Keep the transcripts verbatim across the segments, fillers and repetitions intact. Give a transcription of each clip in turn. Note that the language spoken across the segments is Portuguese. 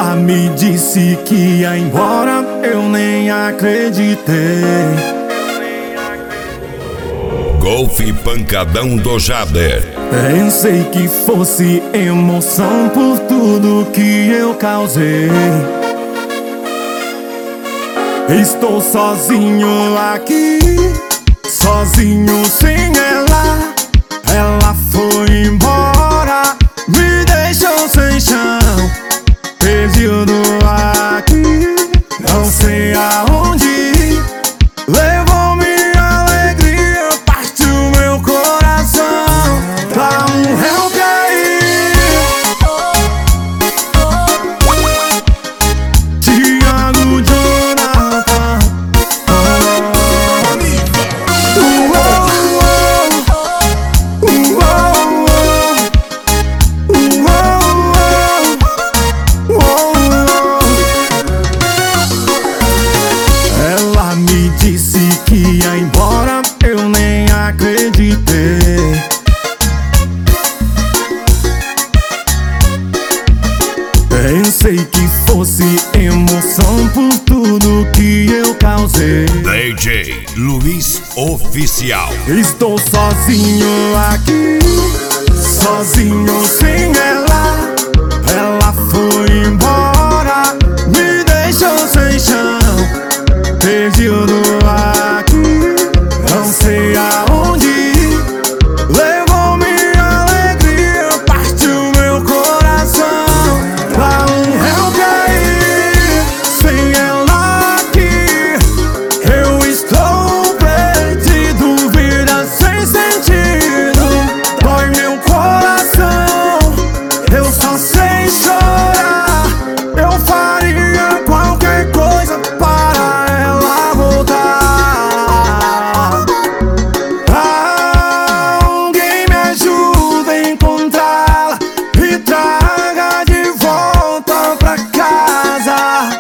Ela me disse que ia embora, eu nem acreditei. Golfe Pancadão do Jader. Pensei que fosse emoção por tudo que eu causei. Estou sozinho aqui, sozinho sem ela. Ela foi embora, me deixou sem chão, perdido aqui, não sei aonde ir. Levou minha alegria, partiu meu coração. Dá um help aí, Thiago Jonathan. Ela me disse que ia embora, eu nem acreditei. Pensei que fosse emoção por tudo que eu causei. D J Luiz Oficial. Estou sozinho aqui, sozinho sem ela. Ela foi embora, me deixou sem chão, perdido aqui, não sei aonde ir. Levou minha alegria, partiu meu coração. Dá um help aí, sem ela aqui, eu estou perdido, vida sem sentido. Dói meu coração, eu só sei chorar. Eu faria qualquer coisa para ela voltar. Alguém me ajuda a encontrá-la e traga de volta pra casa.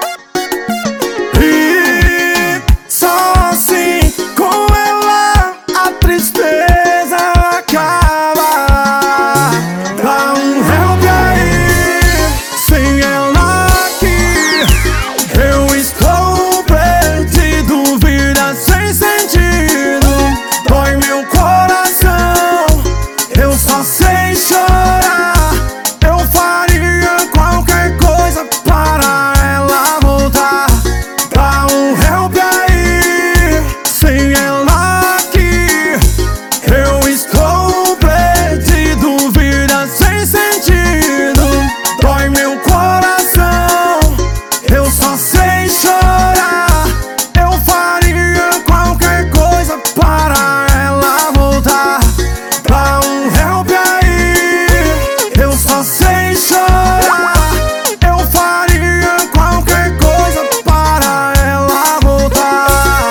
E só assim, com ela, a tristeza acaba. Dá um help aí, sem ela aqui, eu estou perdido, vida sem sentido. Dói meu coração, eu só sei chorar. Eu faria qualquer coisa para ela voltar. Dá um help aí, sem ela aqui, eu estou perdido, vida sem sentido. Dói meu coração, eu só sei chorar. Eu faria qualquer coisa para ela voltar. Dá um help aí, eu só sei chorar. Eu faria qualquer coisa para ela voltar.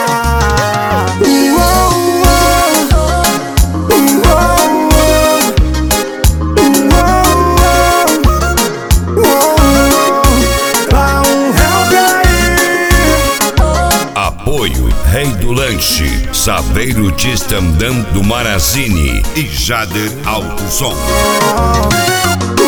Uou, uou, uou, uou. Dá um help aí. Apoio Rei do Lanche, Saveiro Tistandã do Marazini e Jader Alto Som.